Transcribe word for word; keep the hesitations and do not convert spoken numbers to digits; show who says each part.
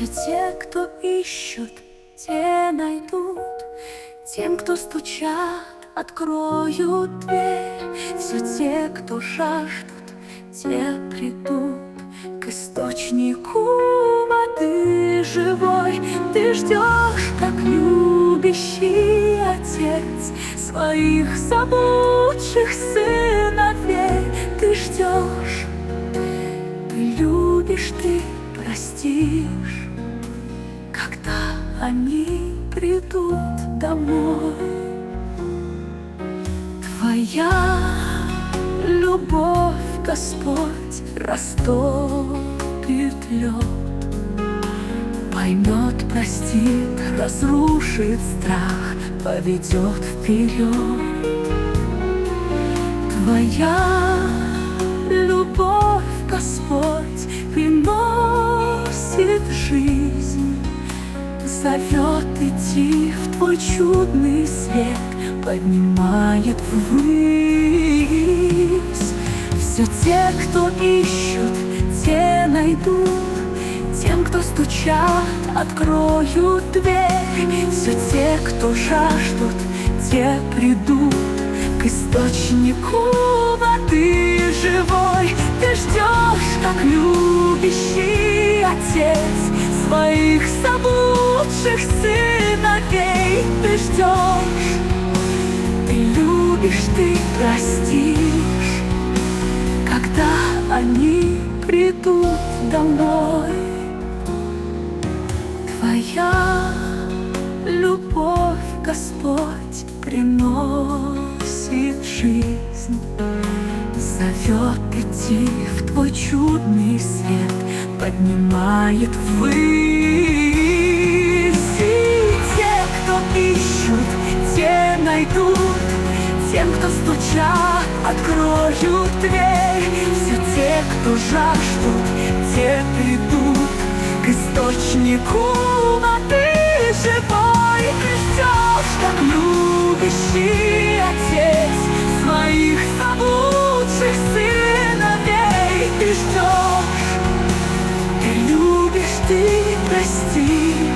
Speaker 1: Все те, кто ищут, те найдут, тем, кто стучат, откроют дверь. Все те, кто жаждут, те придут к источнику воды живой. Ты ждешь, как любящий отец, своих заблудших сыновей. Ты ждешь, ты любишь, ты простишь, когда они придут домой. Твоя любовь, Господь, растопит лед, поймет, простит, разрушит страх, поведет вперед. Твоя любовь, Господь, приносит жизнь, зовет идти в Твой чудный свет, поднимает ввысь. Все те, кто ищут, те найдут, тем, кто стучат, откроют дверь. Все те, кто жаждут, те придут к источнику воды живой. Ты ждешь, как любящий отец, своих заблудших сыновей. Ты ждешь, ты любишь, ты простишь, когда они придут домой. Твоя любовь, Господь, приносит жизнь, зовет идти в Твой чудный свет, поднимает ввысь. И те, кто ищут, те найдут, тем, кто стучат, откроют дверь. Все те, кто жаждут, те придут к источнику воды живой. Ты ждешь, как любящий отец, своих заблудших сыновей. Ты ждешь, ты любишь, ты простишь,